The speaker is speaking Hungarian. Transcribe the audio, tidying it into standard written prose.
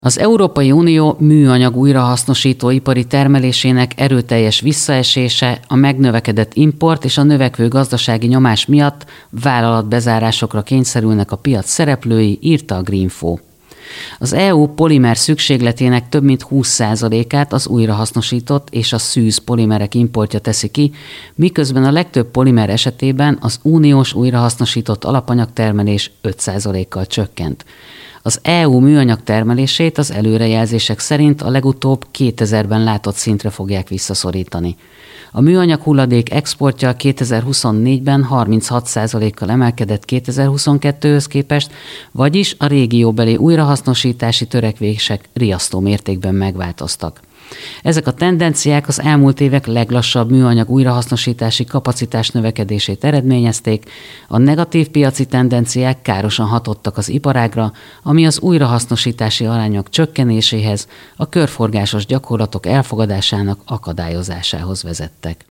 Az Európai Unió műanyag újrahasznosító ipari termelésének erőteljes visszaesése, a megnövekedett import és a növekvő gazdasági nyomás miatt vállalatbezárásokra kényszerülnek a piac szereplői, írta a Greenfo. Az EU polimer szükségletének több mint 20%-át az újrahasznosított és a szűz polimerek importja teszi ki, miközben a legtöbb polimer esetében az uniós újrahasznosított alapanyagtermelés 5%-kal csökkent. Az EU műanyag termelését az előrejelzések szerint a legutóbb 2000-ben látott szintre fogják visszaszorítani. A műanyag hulladék exportja 2024-ben 36%-kal emelkedett 2022-höz képest, vagyis a régióbeli újrahasznosítási törekvések riasztó mértékben megváltoztak. Ezek a tendenciák az elmúlt évek leglassabb műanyag újrahasznosítási kapacitás növekedését eredményezték, a negatív piaci tendenciák károsan hatottak az iparágra, ami az újrahasznosítási arányok csökkenéséhez, a körforgásos gyakorlatok elfogadásának akadályozásához vezettek.